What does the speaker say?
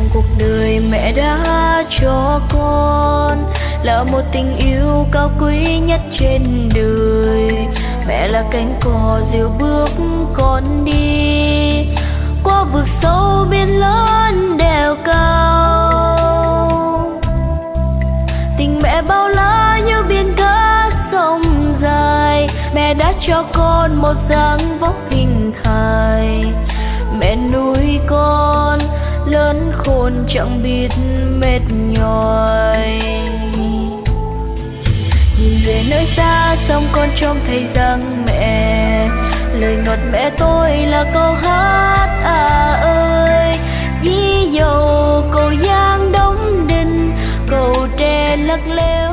cuộc đời mẹ đã cho con là một tình yêu cao quý nhất trên đời. Mẹ là cánh cò dìu bước con đi qua vực sâu biển lớn đèo cao. Tình mẹ bao la như biển cả sông dài. Mẹ đã cho con một dáng vóc hình hài. Mẹ nuôi con lớn khôn chẳng biết mệt nhòi. Nhìn về nơi xa xong con trông thấy rằng mẹ, lời ngọt mẹ tôi là câu hát à ơi. Ví dầu cầu giang đóng đinh, cầu tre lắc leo